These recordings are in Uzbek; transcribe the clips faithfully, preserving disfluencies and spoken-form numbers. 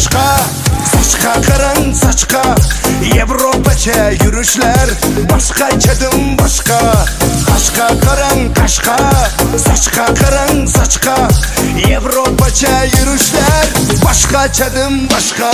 kaşka, saçka karan saçka. Avropacha yurishlar boshqachadim boshqa. Kaşka karan kaşka, saçka karan saçka. Avropacha yurishlar boshqachadim boshqa.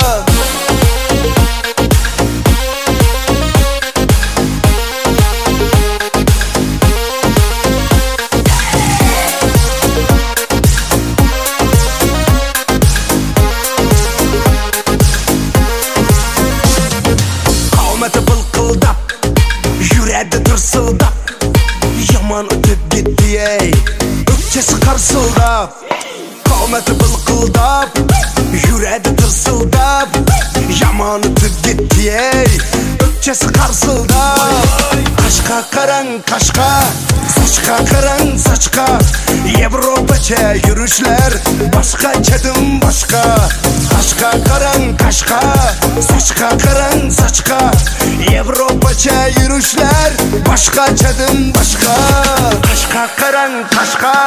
Yuradi tırsıldap, yaman ötüp gitti ey. Ökçesi karsıldap, qomati bilqildap. Yuradi tırsıldap, yaman ötüp gitti ey. Ökçesi karsıldap. Kaşka karan kaşka, saçka karan saçka. Avropacha yurishlar boshqachadim boshqa. Kaşka karan kaşka, saçka karan saçka. Avropacha yurishlar boshqachadim boshqa. Kaşka karan kaşka.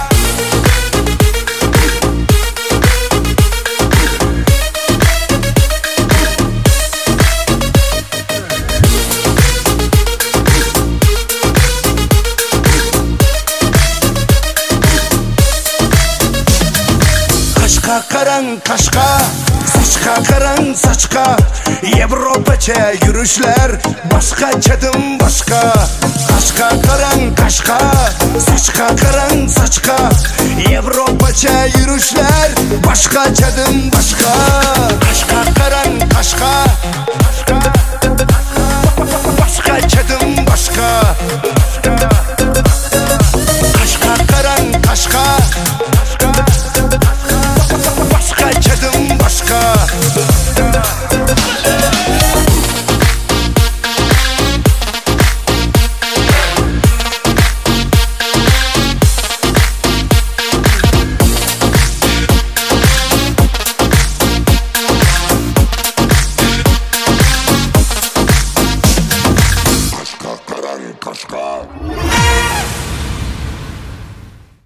Kaşka karan kaşka, saçka karan saçka. Avropacha yurishlar boshqachadim boshqa. Kaşka karan kaşka, saçka karan saçka. Avropacha yurishlar boshqachadim boshqa. Kaşka karan kaşka.